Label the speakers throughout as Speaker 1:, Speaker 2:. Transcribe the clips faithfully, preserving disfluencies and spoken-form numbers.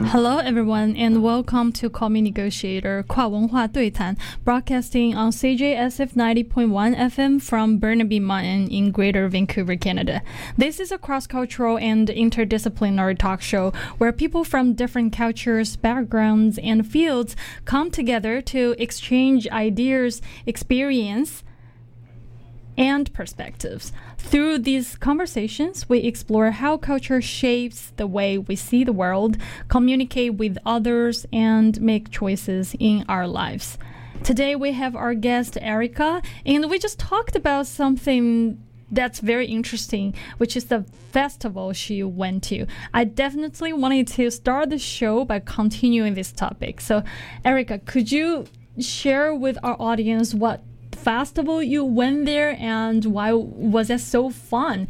Speaker 1: Hello everyone and welcome to Call Me Negotiator 跨文化对谈 broadcasting on C J S F ninety point one F M from Burnaby Mountain in Greater Vancouver, Canada. This is a cross-cultural and interdisciplinary talk show where people from different cultures, backgrounds, and fields come together to exchange ideas, experience, and perspectives. Through these conversations, we explore how culture shapes the way we see the world, communicate with others, and make choices in our lives. Today, we have our guest, Erica, and we just talked about something that's very interesting, which is the festival she went to. I definitely wanted to start the show by continuing this topic. So, Erica, could you share with our audience what festival you went there and why was it so fun?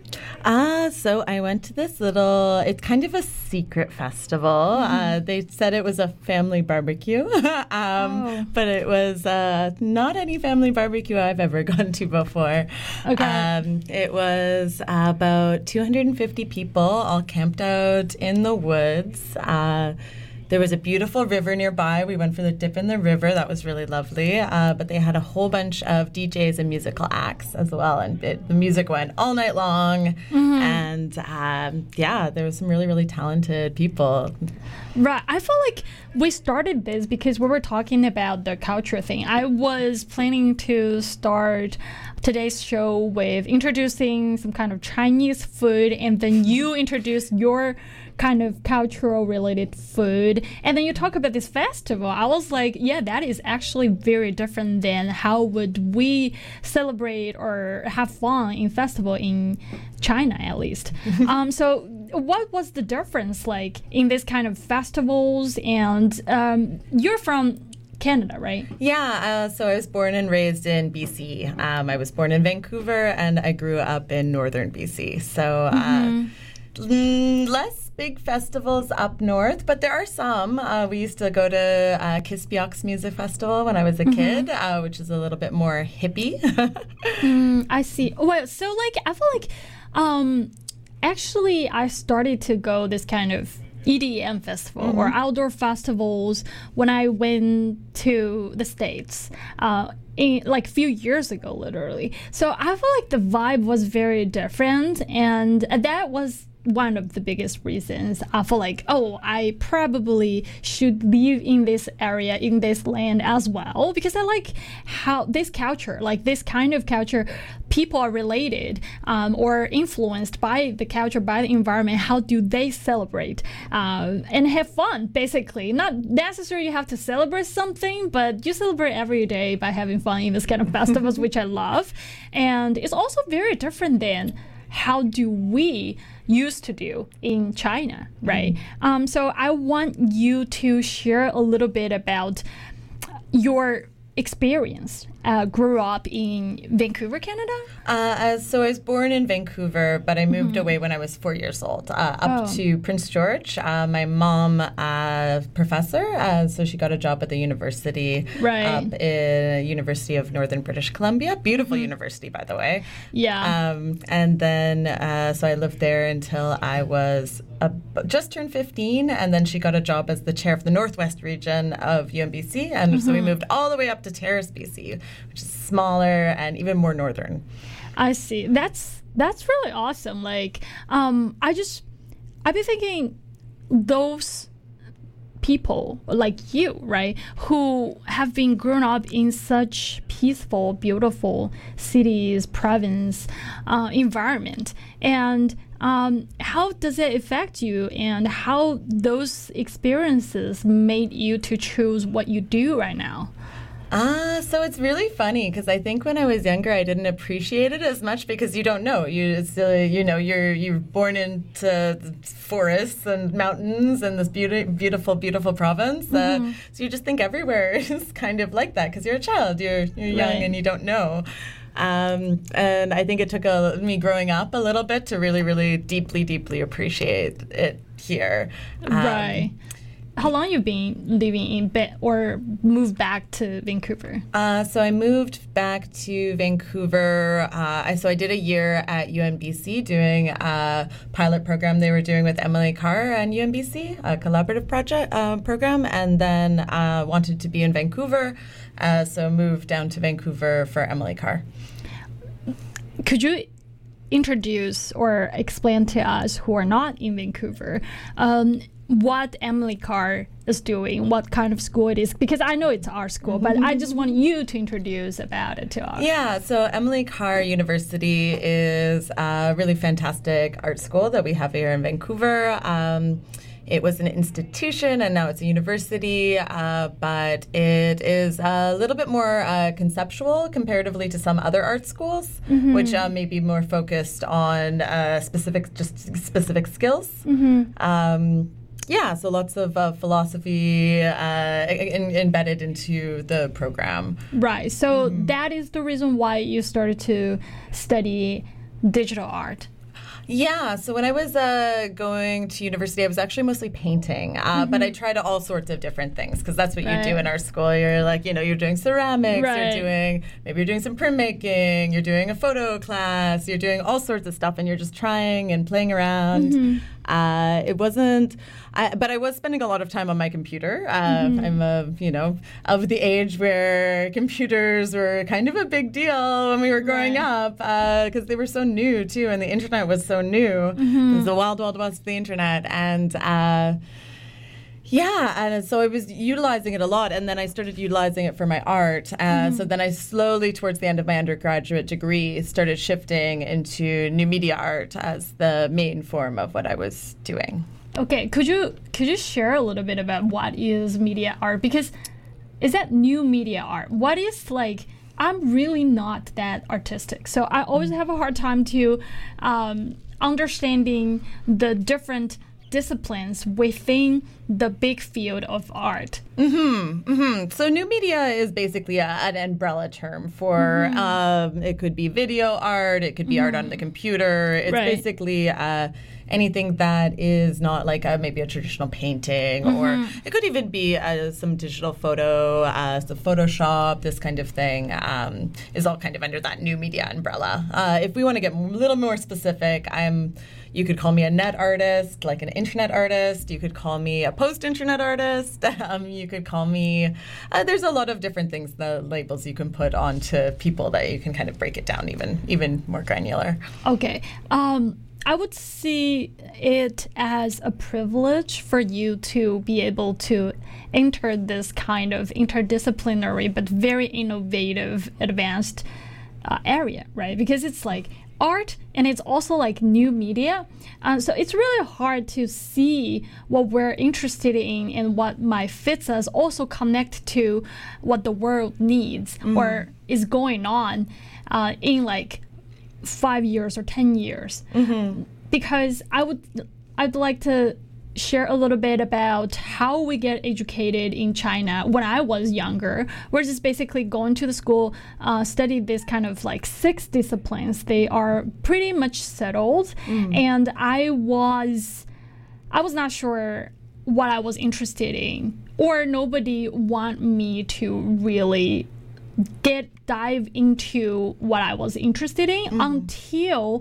Speaker 2: Ah, so I went to this little, it's kind of a secret festival. Mm-hmm. Uh, they said it was a family barbecue, um, oh. but it was uh, not any family barbecue I've ever gone to before.
Speaker 1: Okay.
Speaker 2: Um, it was uh, about two hundred fifty people all camped out in the woods. Uh, There was a beautiful river nearby. We went for the dip in the river. That was really lovely. Uh, but they had a whole bunch of D Js and musical acts as well. And it, the music went all night long. Mm-hmm. And um, yeah, there was some really, really talented people.
Speaker 1: Right. I feel like we started this because we were talking about the culture thing. I was planning to start today's show with introducing some kind of Chinese food, and then you introduce your kind of cultural related food, and then you talk about this festival. I was like, yeah, that is actually very different than how would we celebrate or have fun in festival in China, at least. um, so what was the difference like in this kind of festivals? And um, you're from Canada, right?
Speaker 2: Yeah, uh, so I was born and raised in B C. Um, I was born in Vancouver, and I grew up in northern B C. So uh, mm-hmm. less big festivals up north, but there are some. Uh, we used to go to uh, Kispiox Music Festival when I was a mm-hmm. kid, uh, which is a little bit more hippie.
Speaker 1: mm, I see. Well, so like I feel like um, actually I started to go this kind of E D M festival mm-hmm. or outdoor festivals when I went to the States. Uh, In, like a few years ago, literally. So I feel like the vibe was very different, and that was one of the biggest reasons I feel like, oh, I probably should live in this area, in this land as well, because I like how this culture, like this kind of culture, people are related um, or influenced by the culture, by the environment. How do they celebrate uh, and have fun, basically? Not necessarily you have to celebrate something, but you celebrate every day by having fun in this kind of festivals, which I love. And it's also very different than how do we used to do in China, right? Mm-hmm. Um, so I want you to share a little bit about your experience. Uh, grew up in Vancouver, Canada?
Speaker 2: Uh, as, so I was born in Vancouver, but I moved mm-hmm. away when I was four years old, uh, up oh. to Prince George. Uh, my mom, uh, professor, uh, so she got a job at the university
Speaker 1: right.
Speaker 2: up in University of Northern British Columbia. Beautiful mm-hmm. university, by the way.
Speaker 1: Yeah.
Speaker 2: Um, and then, uh, so I lived there until I was uh, just turned fifteen, and then she got a job as the chair of the Northwest region of U M B C, and mm-hmm. so we moved all the way up to Terrace, B C, which is smaller and even more northern.
Speaker 1: I see. That's that's really awesome. Like, um, I just I've been thinking those people like you, right, who have been grown up in such peaceful, beautiful cities, province, uh, environment, and um, how does it affect you, and how those experiences made you to choose what you do right now?
Speaker 2: Ah, so it's really funny because I think when I was younger, I didn't appreciate it as much because you don't know. You, it's, uh, you know, you're you're born into forests and mountains and this beauty, beautiful, beautiful province. Mm-hmm. Uh, so you just think everywhere is kind of like that because you're a child, you're you're young right. and you don't know. Um, and I think it took a, me growing up a little bit to really, really deeply, deeply appreciate it here. Um,
Speaker 1: right. how long you been living in Ba- or moved back to Vancouver?
Speaker 2: Uh, so I moved back to Vancouver. Uh, I, so I did a year at U N B C doing a pilot program they were doing with Emily Carr and U N B C, a collaborative project uh, program, and then uh, wanted to be in Vancouver, uh, so moved down to Vancouver for Emily Carr.
Speaker 1: Could you introduce or explain to us who are not in Vancouver um, what Emily Carr is doing, what kind of school it is? Because I know it's our school, but I just want you to introduce about it to us.
Speaker 2: Yeah, so Emily Carr University is a really fantastic art school that we have here in Vancouver. Um, It was an institution and now it's a university, uh, but it is a little bit more uh, conceptual comparatively to some other art schools, mm-hmm. which uh, may be more focused on uh, specific, just specific skills. Mm-hmm. Um, yeah, so lots of uh, philosophy uh, in, embedded into the program.
Speaker 1: Right, so mm-hmm. that is the reason why you started to study digital art.
Speaker 2: Yeah, so when I was uh, going to university, I was actually mostly painting, uh, mm-hmm. but I tried all sorts of different things because that's what right. you do in our school. You're like, you know, you're doing ceramics, right. you're doing, maybe you're doing some printmaking, you're doing a photo class, you're doing all sorts of stuff, and you're just trying and playing around. Mm-hmm. Uh, it wasn't, I, but I was spending a lot of time on my computer. Uh, mm-hmm. I'm, a, you know, of the age where computers were kind of a big deal when we were growing right. up because uh, they were so new, too, and the internet was so new. Mm-hmm. It was the wild, wild west of the internet. And, uh, yeah, and so I was utilizing it a lot, and then I started utilizing it for my art. Uh, mm-hmm. So then I slowly, towards the end of my undergraduate degree, started shifting into new media art as the main form of what I was doing.
Speaker 1: Okay, could you could you share a little bit about what is media art? Because is that new media art? What is like? I'm really not that artistic, so I always have a hard time to um, understanding the different disciplines within the big field of art.
Speaker 2: Mm-hmm, mm-hmm. So new media is basically a, an umbrella term for, mm-hmm. um, it could be video art, it could be mm-hmm. art on the computer. It's right. basically uh, anything that is not like a, maybe a traditional painting, mm-hmm. or it could even be uh, some digital photo, uh, so Photoshop, this kind of thing um, is all kind of under that new media umbrella. Uh, if we want to get a little more specific, I'm You could call me a net artist, like an internet artist. You could call me a post-internet artist. Um, you could call me, uh, there's a lot of different things, the labels you can put onto people that you can kind of break it down even, even more granular.
Speaker 1: Okay. Um, I would see it as a privilege for you to be able to enter this kind of interdisciplinary but very innovative, advanced uh, area, right? Because it's like art and it's also like new media. Uh, so it's really hard to see what we're interested in and what might fit us also connect to what the world needs mm. or is going on uh, in like five years or ten years. Mm-hmm. Because I would, I'd like to share a little bit about how we get educated in China when I was younger. We're just basically going to the school, uh, study this kind of like six disciplines. They are pretty much settled. Mm. And I was, I was not sure what I was interested in, or nobody want me to really get dive into what I was interested in mm. until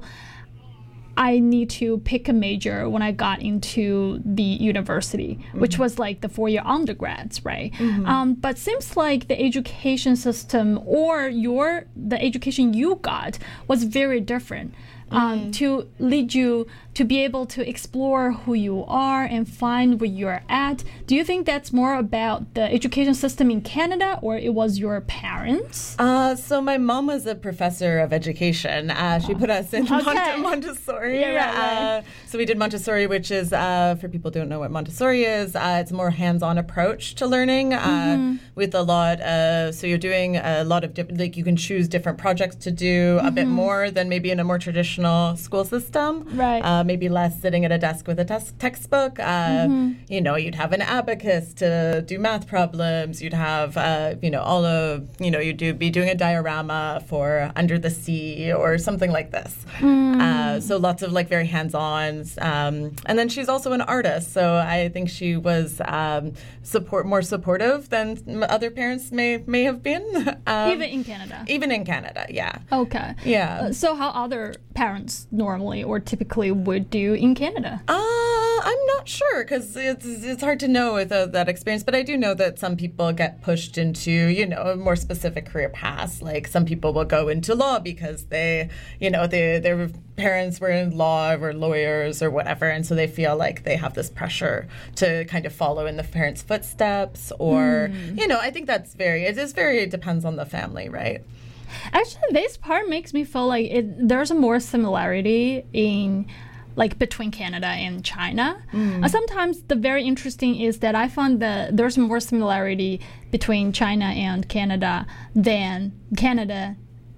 Speaker 1: I need to pick a major when I got into the university, mm-hmm. which was like the four-year undergrads, right? Mm-hmm. Um, but seems like the education system or your the education you got was very different um, mm-hmm. to lead you to be able to explore who you are and find where you're at. Do you think that's more about the education system in Canada, or it was your parents?
Speaker 2: Uh, so my mom was a professor of education. Uh, she put us in
Speaker 1: okay.
Speaker 2: Mont- Montessori.
Speaker 1: Yeah, right, right.
Speaker 2: Uh, so we did Montessori, which is, uh, for people who don't know what Montessori is, uh, it's a more hands-on approach to learning uh, mm-hmm. with a lot of, so you're doing a lot of different, like you can choose different projects to do mm-hmm. a bit more than maybe in a more traditional school system.
Speaker 1: Right.
Speaker 2: Uh, maybe less sitting at a desk with a tes- textbook. Uh, mm-hmm. You know, you'd have an abacus to do math problems. You'd have, uh, you know, all of, you know, you'd do, be doing a diorama for Under the Sea or something like this. Mm. Uh, so lots of like very hands-on. Um, and then she's also an artist, so I think she was um, support more supportive than other parents may may have been. Um,
Speaker 1: even in Canada.
Speaker 2: Even in Canada, yeah.
Speaker 1: Okay.
Speaker 2: Yeah.
Speaker 1: Uh, so how other parents normally or typically would do in Canada?
Speaker 2: Uh, I'm not sure because it's it's hard to know without that experience. But I do know that some people get pushed into, you know, a more specific career paths. Like some people will go into law because they, you know, they, their parents were in law or lawyers or whatever, and so they feel like they have this pressure to kind of follow in the parents' footsteps. Or, mm. you know, I think that's very, it is very, it depends on the family, right?
Speaker 1: Actually, this part makes me feel like it, there's a more similarity in like between Canada and China. Mm. Uh, sometimes the very interesting is that I found that there's more similarity between China and Canada than Canada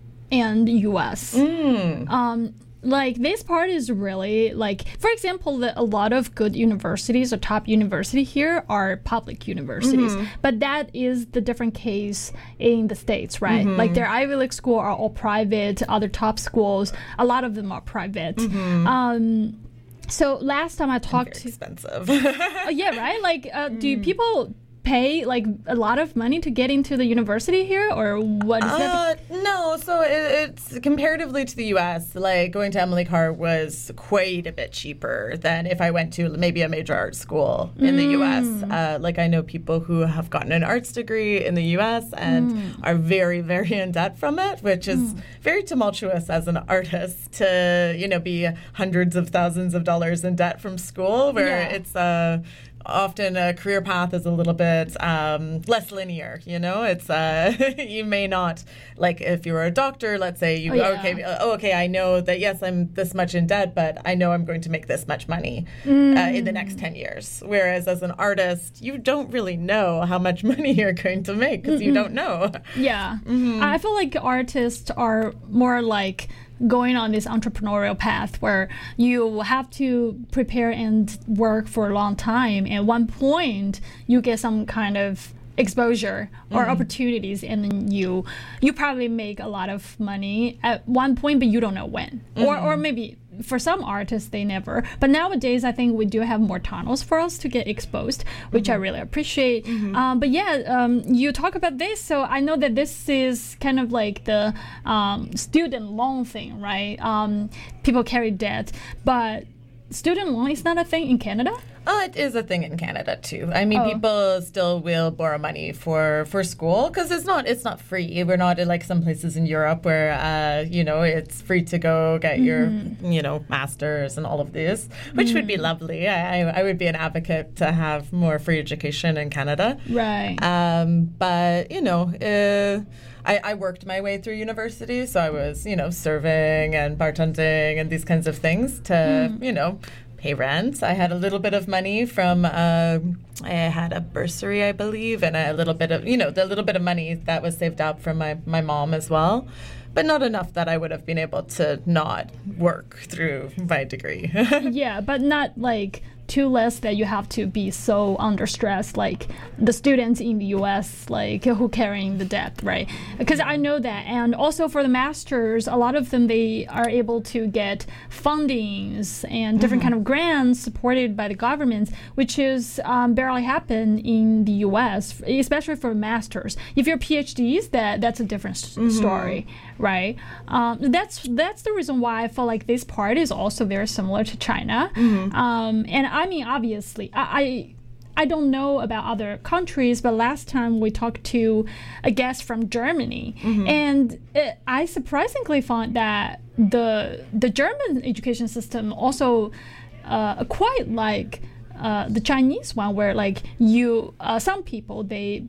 Speaker 1: and U S. Mm. Um, like this part is really like, for example, the, a lot of good universities or top university here are public universities, mm-hmm. but that is the different case in the States, right? Mm-hmm. Like their Ivy League school are all private, other top schools, a lot of them are private. Mm-hmm. Um, so last time I talked
Speaker 2: very
Speaker 1: to
Speaker 2: expensive.
Speaker 1: uh, yeah, right? Like, uh, mm. do people pay like a lot of money to get into the university here, or what is
Speaker 2: uh,
Speaker 1: that?
Speaker 2: No, so it, it's comparatively to the U S, like going to Emily Carr was quite a bit cheaper than if I went to maybe a major art school in mm. the U S. Uh, like I know people who have gotten an arts degree in the U S and mm. are very, very in debt from it, which is mm. very tumultuous as an artist to, you know, be hundreds of thousands of dollars in debt from school, where yeah. it's a uh, often a career path is a little bit um, less linear, you know? It's, uh, you may not, like if you were a doctor, let's say, you, oh, yeah. okay, oh, okay, I know that, yes, I'm this much in debt, but I know I'm going to make this much money mm. uh, in the next ten years. Whereas as an artist, you don't really know how much money you're going to make because you don't know.
Speaker 1: Yeah. Mm-hmm. I feel like artists are more like going on this entrepreneurial path where you have to prepare and work for a long time. At one point, you get some kind of exposure or mm-hmm. opportunities, and then you you probably make a lot of money at one point, but you don't know when. Mm-hmm. Or or maybe for some artists, they never. But nowadays, I think we do have more tunnels for us to get exposed, which mm-hmm. I really appreciate. Mm-hmm. Um, but yeah, um, you talk about this, so I know that this is kind of like the um, student loan thing, right? Um, people carry debt, but student loan is not a thing in Canada?
Speaker 2: Oh, it is a thing in Canada too. I mean,
Speaker 1: oh.
Speaker 2: people still will borrow money for, for school because it's not it's not free. We're not like some places in Europe where uh, you know, it's free to go get mm-hmm. your you know masters and all of this, which mm-hmm. would be lovely. I I would be an advocate to have more free education in Canada.
Speaker 1: Right.
Speaker 2: Um, but you know. Uh, I, I worked my way through university, so I was, you know, serving and bartending and these kinds of things to, mm. you know, pay rent. I had a little bit of money from, uh, I had a bursary, I believe, and a little bit of, you know, the little bit of money that was saved up from my, my mom as well. But not enough that I would have been able to not work through my degree.
Speaker 1: Yeah, but not like too less that you have to be so under stress like the students in the U S like who carrying the debt, right? Because I know that. And also for the masters, a lot of them, they are able to get fundings and different mm-hmm. kind of grants supported by the governments, which is um, barely happen in the U S, especially for masters. If you're PhDs, that that's a different mm-hmm. story, right? Um, that's that's the reason why I feel like this part is also very similar to China. Mm-hmm. Um, and I mean, obviously, I, I I don't know about other countries, but last time we talked to a guest from Germany, mm-hmm. and it, I surprisingly found that the the German education system also uh, quite like uh, the Chinese one, where like you uh, some people, they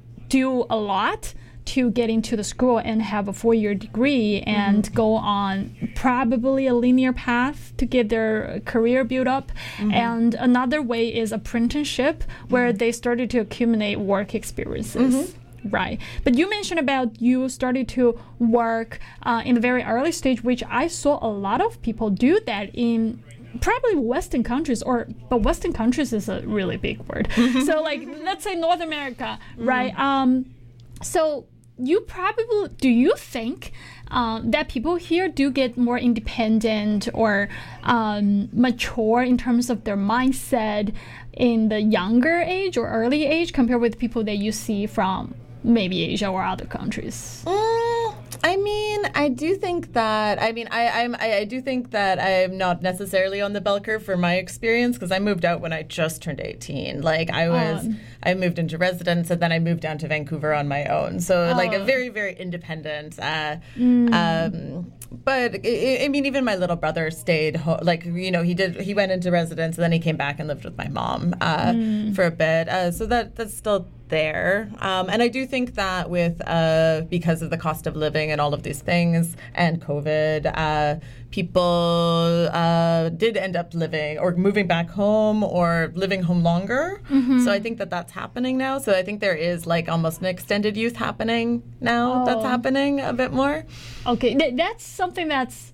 Speaker 1: do a lot to get into the school and have a four-year degree and mm-hmm. go on probably a linear path to get their career built up. Mm-hmm. And another way is apprenticeship, where mm-hmm. they started to accumulate work experiences. Mm-hmm. Right. But you mentioned about you started to work uh, in the very early stage, which I saw a lot of people do that in probably Western countries, or but Western countries is a really big word. Mm-hmm. So like, let's say North America, mm-hmm. right? Um, so you probably, do you think um, that people here do get more independent or um, mature in terms of their mindset in the younger age or early age compared with people that you see from maybe Asia or other countries?
Speaker 2: Mm, I mean, I do think that, I mean, I, I'm, I, I do think that I'm not necessarily on the bell curve for my experience because I moved out when I just turned eighteen. Like, I was, um, I moved into residence and then I moved down to Vancouver on my own. So, oh. like, a very, very independent, uh, mm. um, but I, I mean, even my little brother stayed, ho- like, you know, he did, he went into residence and then he came back and lived with my mom uh, mm. for a bit. Uh, so that that's still there. Um, and I do think that with, uh, because of the cost of living and all of these things and COVID, uh, people uh, did end up living or moving back home or living home longer. Mm-hmm. So I think that that's happening now. So I think there is like almost an extended youth happening now oh. that's happening a bit more.
Speaker 1: Okay, Th- that's something that's,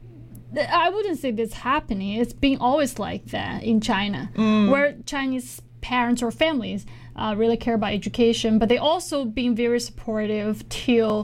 Speaker 1: I wouldn't say that's happening. It's been always like that in China, mm. where Chinese parents or families uh, really care about education, but they also being very supportive till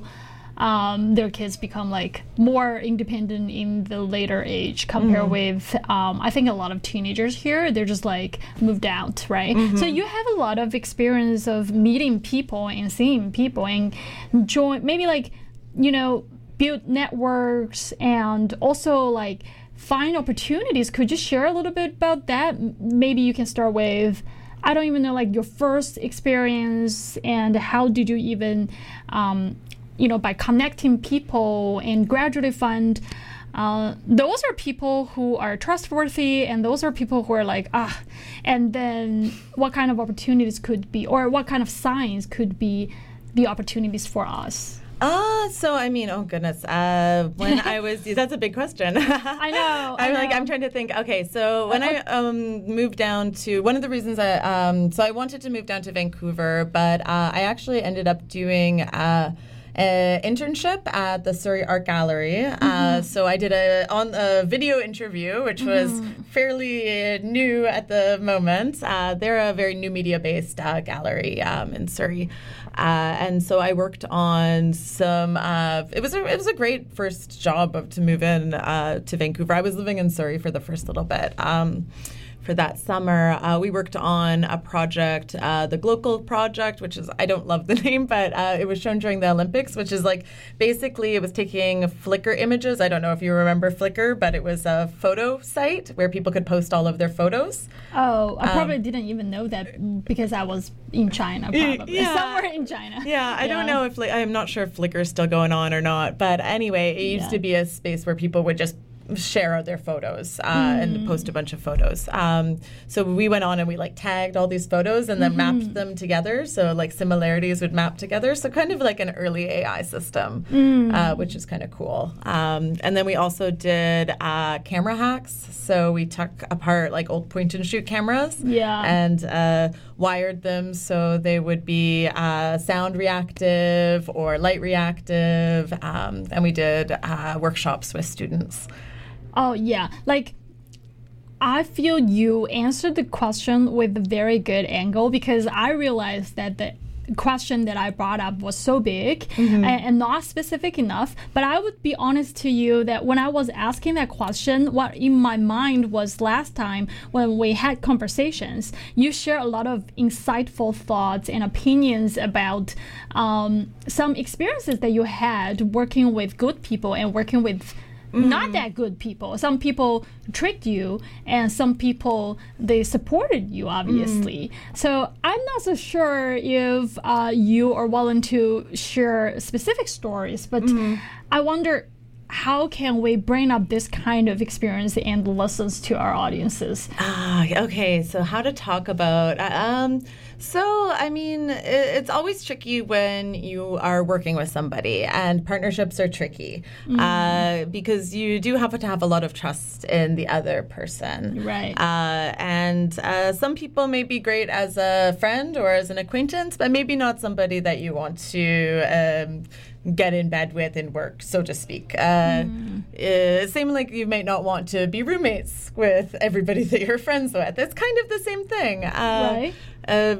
Speaker 1: um, their kids become like more independent in the later age compared mm. with, um, I think a lot of teenagers here, they're just like moved out, right? Mm-hmm. So you have a lot of experience of meeting people and seeing people and join, maybe like, you know, build networks and also like find opportunities. Could you share a little bit about that? Maybe you can start with, I don't even know, like your first experience and how did you even, um, you know, by connecting people and gradually find, uh, those are people who are trustworthy and those are people who are like, ah, and then what kind of opportunities could be, or what kind of signs could be the opportunities for us?
Speaker 2: Uh, so I mean, oh goodness, uh, when I was, that's a big question.
Speaker 1: I know.
Speaker 2: I'm
Speaker 1: I
Speaker 2: like,
Speaker 1: know.
Speaker 2: I'm trying to think, okay, so when I um, moved down to, one of the reasons I, um, so I wanted to move down to Vancouver, but uh, I actually ended up doing uh, an internship at the Surrey Art Gallery. Mm-hmm. Uh, so I did a on a video interview, which was mm-hmm. fairly new at the moment. Uh, they're a very new media-based uh, gallery um, in Surrey. Uh, and so I worked on some. Uh, it was a it was a great first job of, to move in uh, to Vancouver. I was living in Surrey for the first little bit. Um, for that summer, uh, we worked on a project, uh, the Global Project, which is, I don't love the name, but uh, it was shown during the Olympics, which is like, basically it was taking Flickr images. I don't know if you remember Flickr, but it was a photo site where people could post all of their photos.
Speaker 1: Oh, I probably um, didn't even know that because I was in China, probably. Yeah. Somewhere in China.
Speaker 2: Yeah, I yeah. don't know if, I'm not sure if Flickr is still going on or not, but anyway, it used yeah. to be a space where people would just share their photos uh, mm. and post a bunch of photos. Um, so we went on and we like tagged all these photos and then mm-hmm. mapped them together. So like similarities would map together. So kind of like an early A I system, mm. uh, which is kind of cool. Um, and then we also did uh, camera hacks. So we took apart like old point and shoot cameras
Speaker 1: yeah.
Speaker 2: and uh, wired them so they would be uh, sound reactive or light reactive. Um, and we did uh, workshops with students.
Speaker 1: Oh, yeah. Like, I feel you answered the question with a very good angle because I realized that the question that I brought up was so big mm-hmm. and, and not specific enough. But I would be honest to you that when I was asking that question, what in my mind was last time when we had conversations, you share a lot of insightful thoughts and opinions about um, some experiences that you had working with good people and working with Mm-hmm. not that good people. Some people tricked you and some people, they supported you, obviously. Mm. So I'm not so sure if uh, you are willing to share specific stories, but mm-hmm. I wonder how can we bring up this kind of experience and lessons to our audiences?
Speaker 2: Ah, okay. So how to talk about... Um, so, I mean, it, it's always tricky when you are working with somebody, and partnerships are tricky mm. uh, because you do have to have a lot of trust in the other person.
Speaker 1: Right.
Speaker 2: Uh, and uh, some people may be great as a friend or as an acquaintance, but maybe not somebody that you want to... Um, get in bed with in work, so to speak. Uh, mm. uh, same like you might not want to be roommates with everybody that you're friends with. It's kind of the same thing. Uh,
Speaker 1: right.
Speaker 2: Uh,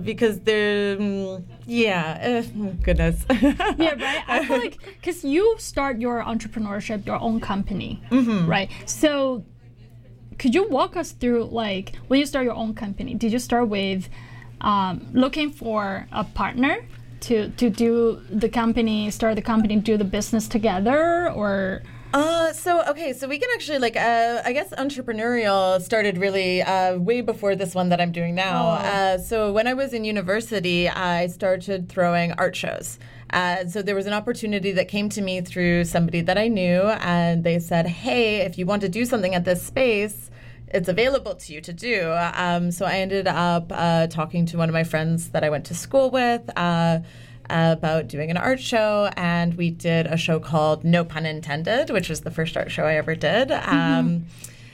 Speaker 2: because they're, mm, yeah, uh, goodness.
Speaker 1: Yeah, right. I feel like because you start your entrepreneurship, your own company, mm-hmm. right? So could you walk us through, like, when you start your own company, did you start with um, looking for a partner to to do the company, start the company, do the business together, or?
Speaker 2: Uh, so, okay, so we can actually, like, uh, I guess entrepreneurial started really uh, way before this one that I'm doing now.
Speaker 1: Oh.
Speaker 2: Uh, so when I was in university, I started throwing art shows. Uh, so there was an opportunity that came to me through somebody that I knew, and they said, hey, if you want to do something at this space, it's available to you to do. Um, so I ended up uh, talking to one of my friends that I went to school with, uh, about doing an art show, and we did a show called No Pun Intended, which was the first art show I ever did. Mm-hmm. Um,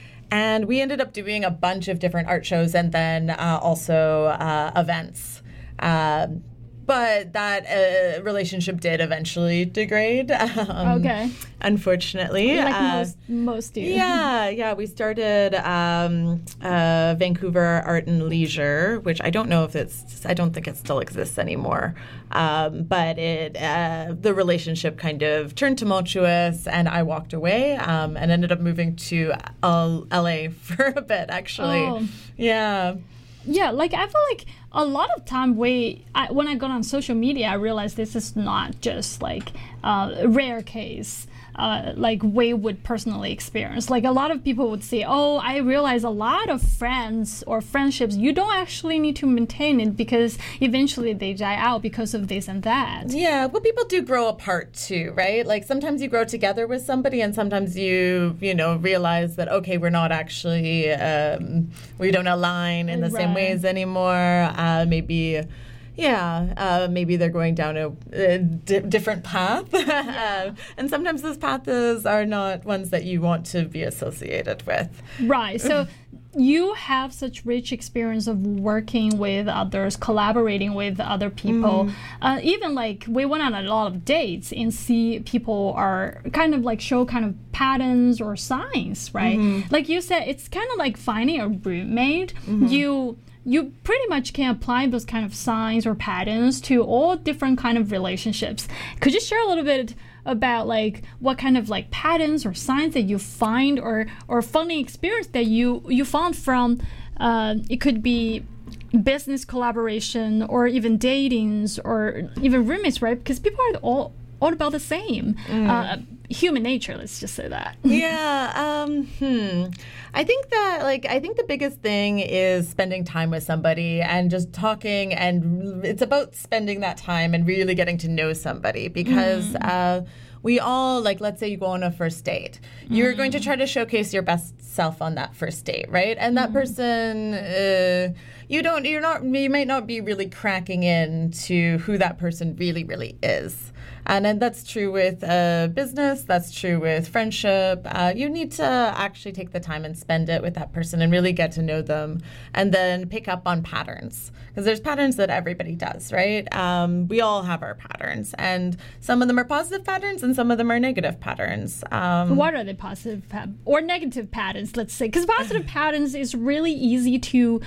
Speaker 2: and we ended up doing a bunch of different art shows and then uh, also uh, events. Um, but that uh, relationship did eventually degrade. Um,
Speaker 1: okay.
Speaker 2: Unfortunately.
Speaker 1: Like
Speaker 2: uh,
Speaker 1: most, most do.
Speaker 2: Yeah, yeah. We started um, uh, Vancouver Art and Leisure, which I don't know if it's, I don't think it still exists anymore. Um, but it, uh, the relationship kind of turned tumultuous, and I walked away um, and ended up moving to L A for a bit, actually.
Speaker 1: Oh.
Speaker 2: Yeah.
Speaker 1: Yeah, like I feel like a lot of time we, I, when I got on social media, I realized this is not just like uh, a rare case. Uh, like we would personally experience. Like a lot of people would say, oh, I realize a lot of friends or friendships, you don't actually need to maintain it because eventually they die out because of this and that.
Speaker 2: Yeah, well, people do grow apart too, right? Like sometimes you grow together with somebody and sometimes you, you know, realize that, okay, we're not actually, um, we don't align in the
Speaker 1: Right.
Speaker 2: same ways anymore. Uh, maybe... Yeah, uh, maybe they're going down a, a di- different path.
Speaker 1: Yeah.
Speaker 2: And sometimes those paths are not ones that you want to be associated with.
Speaker 1: Right. So you have such rich experience of working with others, collaborating with other people. Mm. Uh, even like we went on a lot of dates and see people are kind of like show kind of patterns or signs, right? Mm-hmm. Like you said, it's kind of like finding a roommate. Mm-hmm. You... you pretty much can apply those kind of signs or patterns to all different kind of relationships. Could you share a little bit about like what kind of like patterns or signs that you find, or or funny experience that you you found from uh, it could be business collaboration or even datings or even roommates, right? Because people are all all about the same. Mm. Uh, human nature, let's just say that.
Speaker 2: Yeah. Um, hmm. I think that, like, I think the biggest thing is spending time with somebody and just talking, and it's about spending that time and really getting to know somebody because mm. uh, we all, like, let's say you go on a first date. You're mm. going to try to showcase your best self on that first date, right? And that mm. person, uh, you don't, you're not, you might not be really cracking into who that person really, really is. And then that's true with uh, business, that's true with friendship. Uh, you need to actually take the time and spend it with that person and really get to know them and then pick up on patterns. Because there's patterns that everybody does, right? Um, we all have our patterns. And some of them are positive patterns and some of them are negative patterns. Um,
Speaker 1: what are the positive pa- or negative patterns, let's say? Because positive patterns is really easy to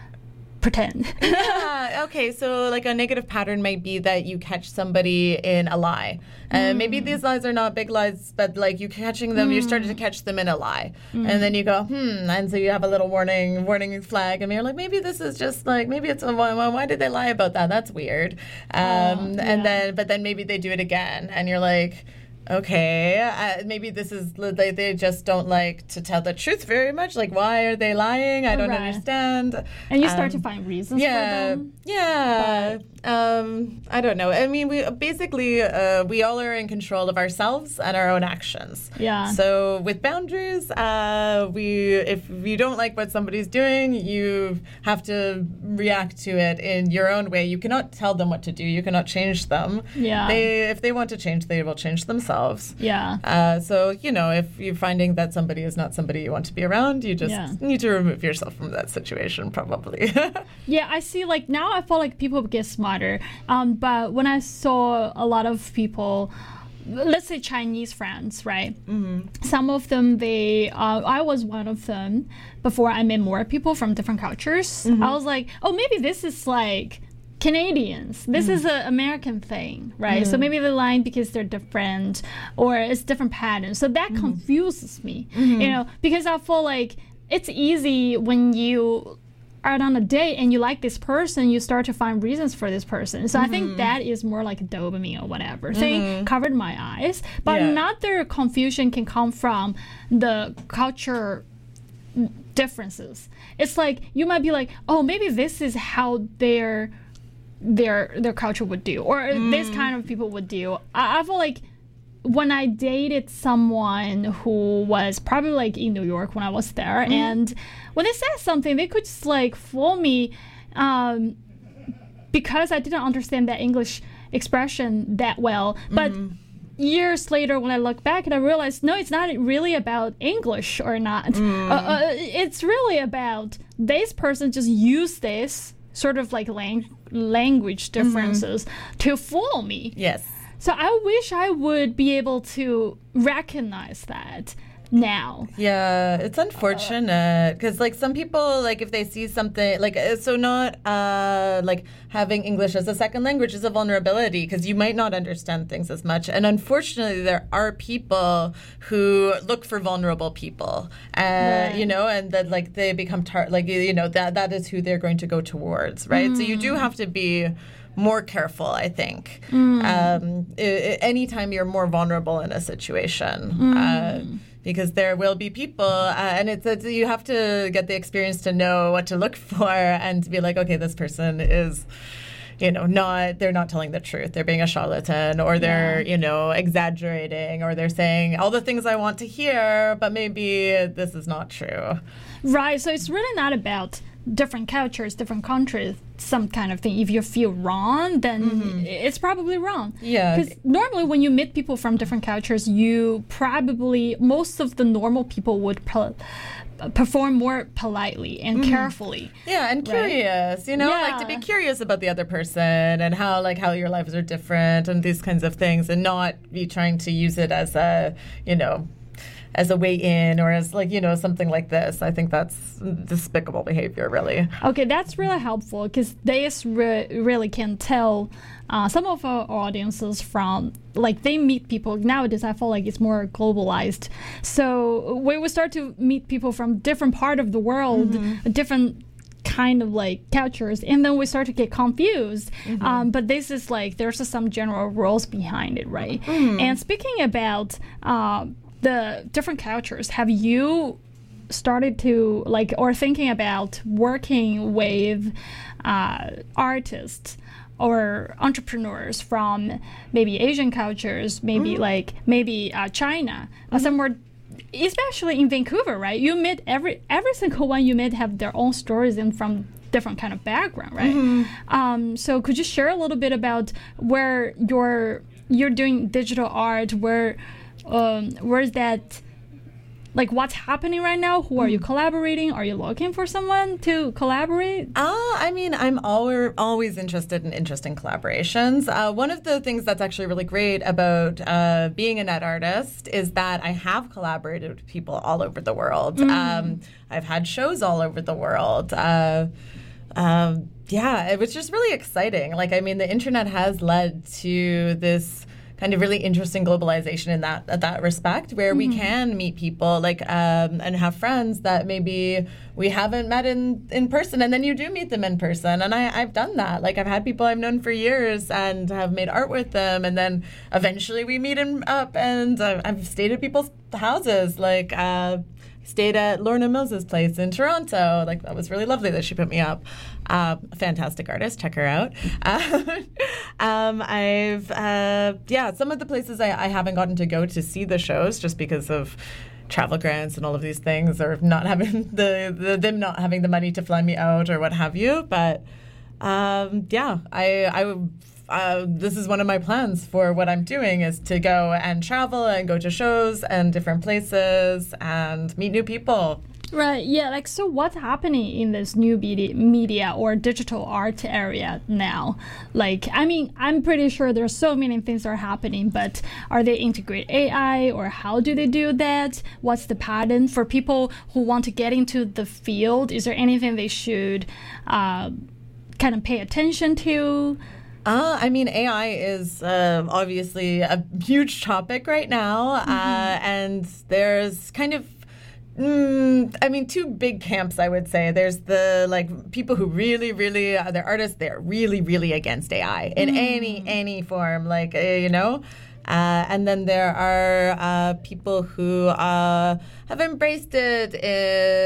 Speaker 1: pretend.
Speaker 2: Yeah, okay, so like a negative pattern might be that you catch somebody in a lie. Uh, mm. Maybe these lies are not big lies, but like you catching them, mm. you're starting to catch them in a lie. Mm. And then you go, hmm, and so you have a little warning warning flag, and you're like, maybe this is just like, maybe it's, a, why, why did they lie about that? That's weird. Um, oh, yeah. And then, but then maybe they do it again, and you're like, okay, uh, maybe this is, they, they just don't like to tell the truth very much. Like, why are they lying? I don't right. understand.
Speaker 1: And you start um, to find reasons
Speaker 2: yeah,
Speaker 1: for them.
Speaker 2: Yeah. Um, I don't know. I mean, we basically, uh, we all are in control of ourselves and our own actions.
Speaker 1: Yeah.
Speaker 2: So with boundaries, uh, we, if you don't like what somebody's doing, you have to react to it in your own way. You cannot tell them what to do. You cannot change them.
Speaker 1: Yeah.
Speaker 2: They, if they want to change, they will change themselves.
Speaker 1: Yeah.
Speaker 2: Uh, so, you know, if you're finding that somebody is not somebody you want to be around, you just yeah. need to remove yourself from that situation, probably.
Speaker 1: Yeah, I see, like, now I feel like people get smarter. Um, but when I saw a lot of people, let's say Chinese friends, right? Mm-hmm. Some of them, they, uh, I was one of them before I met more people from different cultures. Mm-hmm. I was like, oh, maybe this is like Canadians. This mm. is an American thing, right? Mm. So maybe they're lying because they're different, or it's different patterns. So that mm. confuses me, mm-hmm. you know, because I feel like it's easy when you are on a date and you like this person, you start to find reasons for this person. So mm-hmm. I think that is more like a dopamine or whatever mm-hmm. thing covered my eyes. But yeah. another confusion can come from the culture differences. It's like you might be like, oh, maybe this is how their their their culture would do, or mm. this kind of people would do. I, I feel like when I dated someone who was probably like in New York when I was there, mm. and when they said something, they could just like fool me um, because I didn't understand that English expression that well. But mm. years later, when I look back and I realized, no, it's not really about English or not. Mm. Uh, uh, it's really about this person just used this sort of like lang- language differences mm-hmm. to fool me.
Speaker 2: Yes.
Speaker 1: So I wish I would be able to recognize that now.
Speaker 2: Yeah, it's unfortunate because like some people, like if they see something like uh, so not uh like having English as a second language is a vulnerability because you might not understand things as much, and unfortunately there are people who look for vulnerable people, and uh, right. you know, and that like they become tar- like you know that that is who they're going to go towards, right? Mm. So you do have to be more careful, I think. Mm. Um, I- I- anytime you're more vulnerable in a situation. Mm. Uh, Because there will be people, uh, and it's, it's you have to get the experience to know what to look for and to be like, okay, this person is, you know, not they're not telling the truth. They're being a charlatan, or they're yeah. you know exaggerating, or they're saying all the things I want to hear, but maybe this is not true.
Speaker 1: Right. So it's really not about different cultures, different countries, some kind of thing. If you feel wrong, then mm-hmm. it's probably wrong.
Speaker 2: Yeah.
Speaker 1: Because normally when you meet people from different cultures, you probably, most of the normal people would pro- perform more politely and mm-hmm. carefully.
Speaker 2: Yeah, and curious, right? you know, yeah. like to be curious about the other person and how like how your lives are different and these kinds of things, and not be trying to use it as a, you know, as a way in, or as like, you know, something like this. I think that's despicable behavior, really.
Speaker 1: Okay, that's really helpful because this re- really can tell uh, some of our audiences from, like, they meet people. Nowadays, I feel like it's more globalized. So we will start to meet people from different part of the world, mm-hmm. different kind of like cultures, and then we start to get confused. Mm-hmm. Um, but this is like, there's just some general rules behind it, right? Mm. And speaking about uh, the different cultures, have you started to like or thinking about working with uh, artists or entrepreneurs from maybe Asian cultures, maybe mm-hmm. like maybe uh, China, mm-hmm. or somewhere, especially in Vancouver, right? You meet every every single one you meet have their own stories and from different kind of background, right? Mm-hmm. Um, so could you share a little bit about where you're you're doing digital art, where Um, where's that, like what's happening right now? Who are you collaborating? Are you looking for someone to collaborate?
Speaker 2: Uh, I mean, I'm always, always interested in interesting collaborations. Uh, one of the things that's actually really great about uh, being a net artist is that I have collaborated with people all over the world. Mm. Um, I've had shows all over the world. Uh, um, yeah, it was just really exciting. Like, I mean, the internet has led to this kind of really interesting globalization in that at that respect, where mm-hmm. we can meet people like um, and have friends that maybe we haven't met in, in person, and then you do meet them in person. And I, I've done that. Like, I've had people I've known for years and have made art with them, and then eventually we meet them up, and uh, I've stayed at people's houses. Like, uh, stayed at Lorna Mills's place in Toronto. Like, that was really lovely that she put me up. Uh, a fantastic artist. Check her out. Uh, um, I've, uh, yeah, some of the places I, I haven't gotten to go to see the shows just because of travel grants and all of these things, or not having the, the them not having the money to fly me out or what have you. But um, yeah, I, I uh, this is one of my plans for what I'm doing, is to go and travel and go to shows and different places and meet new people.
Speaker 1: Right, yeah, like, so what's happening in this new media, media or digital art area now? Like, I mean, I'm pretty sure there's so many things that are happening, but are they integrate A I, or how do they do that? What's the pattern for people who want to get into the field? Is there anything they should uh, kind of pay attention to?
Speaker 2: Uh, I mean, A I is uh, obviously a huge topic right now, mm-hmm. uh, and there's kind of Mm, I mean, two big camps, I would say. There's the, like, people who really, really, uh, they're artists, they're really, really against A I in mm. any, any form, like, uh, you know. Uh, and then there are uh, people who uh, have embraced it in